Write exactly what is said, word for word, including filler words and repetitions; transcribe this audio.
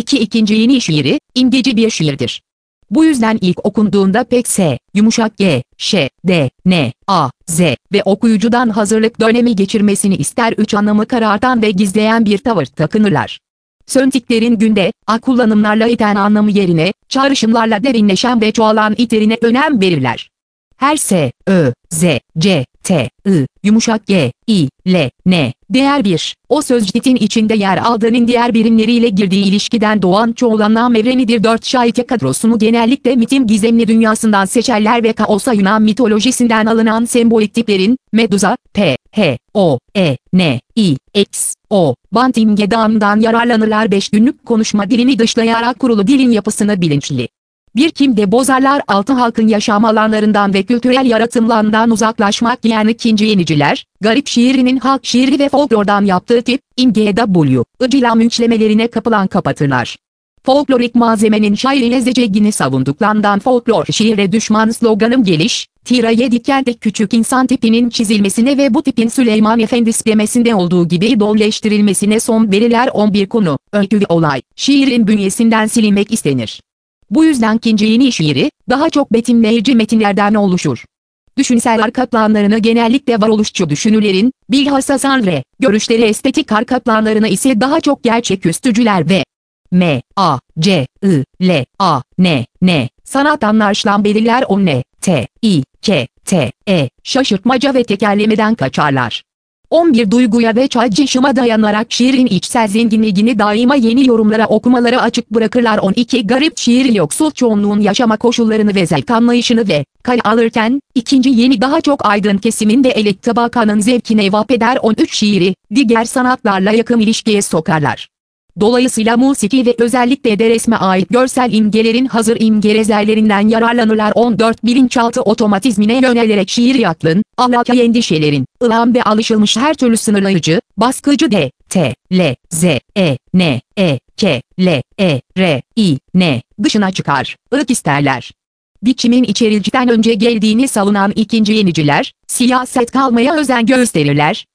iki ikinci yeni şiiri, imgeci bir şiirdir. Bu yüzden ilk okunduğunda pek S, yumuşak G, Ş, D, N, A, Z ve okuyucudan hazırlık dönemi geçirmesini ister üç anlamı karartan ve gizleyen bir tavır takınırlar. Söntiklerin günde, a kullanımlarla iten anlamı yerine, çağrışımlarla derinleşen ve çoğalan iterine önem verirler. Her S, Ö, Z, C, T, I, yumuşak G, I, L, N, diğer bir, o sözcüğün içinde yer aldığının diğer birimleriyle girdiği ilişkiden doğan çoğul anlam evrenidir. Dört şahike kadrosunu genellikle mitin gizemli dünyasından seçerler ve kaosa Yunan mitolojisinden alınan sembolik tiplerin, Medusa, P, H, O, E, N, I, X, O, Bantimgedağ'ından yararlanırlar. Beş günlük konuşma dilini dışlayarak kurulu dilin yapısını bilinçli bir kimde bozarlar. Altı halkın yaşam alanlarından ve kültürel yaratımlarından uzaklaşmak yani ikinci yeniciler, garip şiirinin halk şiiri ve folklordan yaptığı tip, imge W, ıcılam üçlemelerine kapılan kapatırlar. Folklorik malzemenin şairi lezzetini savunduklarından folklor şiire düşman sloganım geliş, Tira yedi kentte küçük insan tipinin çizilmesine ve bu tipin Süleyman Efendi sistemesinde olduğu gibi idolleştirilmesine son verirler. on bir konu, öykü ve olay, şiirin bünyesinden silinmek istenir. Bu yüzden ikinci yeni şiiri, daha çok betimleyici metinlerden oluşur. Düşünsel arka planlarını genellikle varoluşçu düşünürlerin, bilhassa Sartre, görüşleri estetik arka planlarını ise daha çok gerçeküstücüler ve M, A, C, I, L, A, N, N, sanat anlayışlan belirler. O N, T, I, K, T, E, şaşırtmaca ve tekerlemeden kaçarlar. on bir duyguya ve çağrışıma dayanarak şiirin içsel zenginliğini daima yeni yorumlara okumalara açık bırakırlar. on iki garip şiir yoksul çoğunluğun yaşama koşullarını ve zevk anlayışını ve kale alırken, ikinci yeni daha çok aydın kesimin ve elit tabakanın zevkine evap eder. on üç şiiri, diğer sanatlarla yakın ilişkiye sokarlar. Dolayısıyla musiki ve özellikle de resme ait görsel imgelerin hazır imge rezervlerinden yararlanırlar. on dört bilinçaltı otomatizmine yönelerek şiiri aklın, ahlaki endişelerin, ılım ve alışılmış her türlü sınırlayıcı, baskıcı D, T, L, Z, E, N, E, K, L, E, R, I, N, dışına çıkar, ırk isterler. Biçimin içericiden önce geldiğini savunan ikinci yeniciler, siyaset kalmaya özen gösterirler,